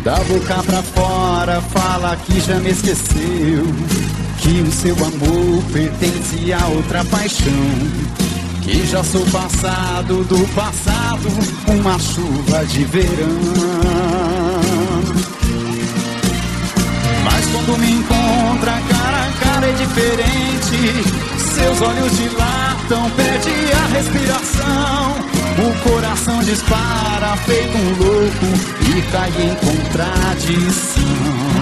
Da boca pra fora fala que já me esqueceu, que o seu amor pertence a outra paixão, que já sou passado do passado, uma chuva de verão. Mas quando me encontra cara a cara é diferente, seus olhos dilatam, perde a respiração, o coração dispara feito um louco e cai em contradição.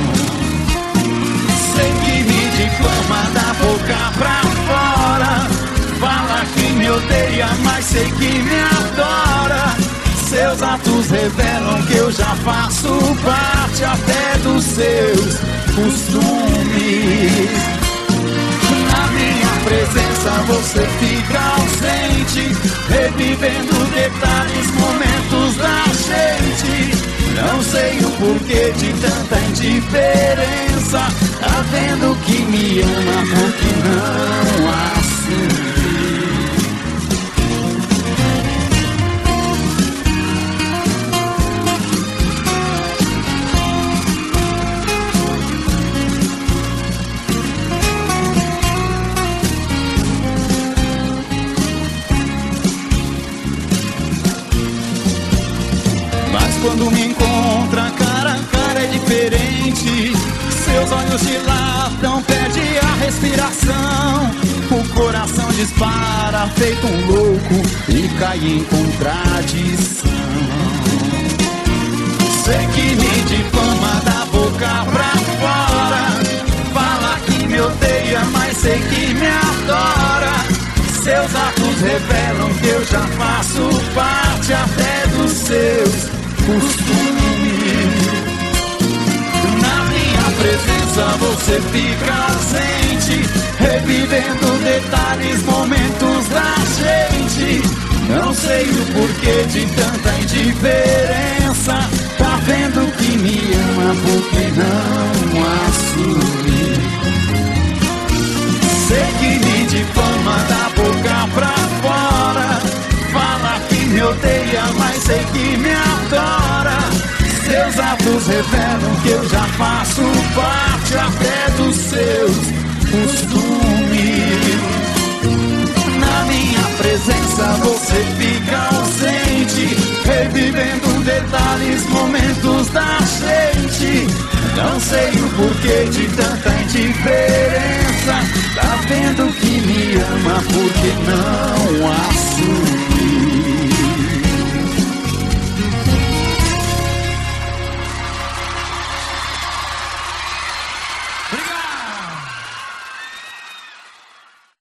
Sei que me difama da boca pra fora, fala que me odeia, mas sei que me adora. Seus atos revelam que eu já faço parte até dos seus costumes. Na minha presença você fica ausente, revivendo detalhes, momentos da gente. Não sei o porquê de tanta indiferença, tá vendo que me ama porque não assume. Quando me encontra cara a cara é diferente, seus olhos dilatam, perde a respiração, o coração dispara feito um louco e cai em contradição. Sei que me difama da boca pra fora, fala que me odeia, mas sei que me adora. Seus atos revelam que eu já faço parte até dos seus costume. Na minha presença você fica ausente, revivendo detalhes, momentos da gente. Não sei o porquê de tanta indiferença, tá vendo que me ama porque não assume. Sei que me difama da boca pra fora, fala que me odeia, mas sei que me adora. Seus atos revelam que eu já faço parte até dos seus costumes. Na minha presença você fica ausente, revivendo detalhes, momentos da gente. Não sei o porquê de tanta indiferença, tá vendo que me ama porque não assume.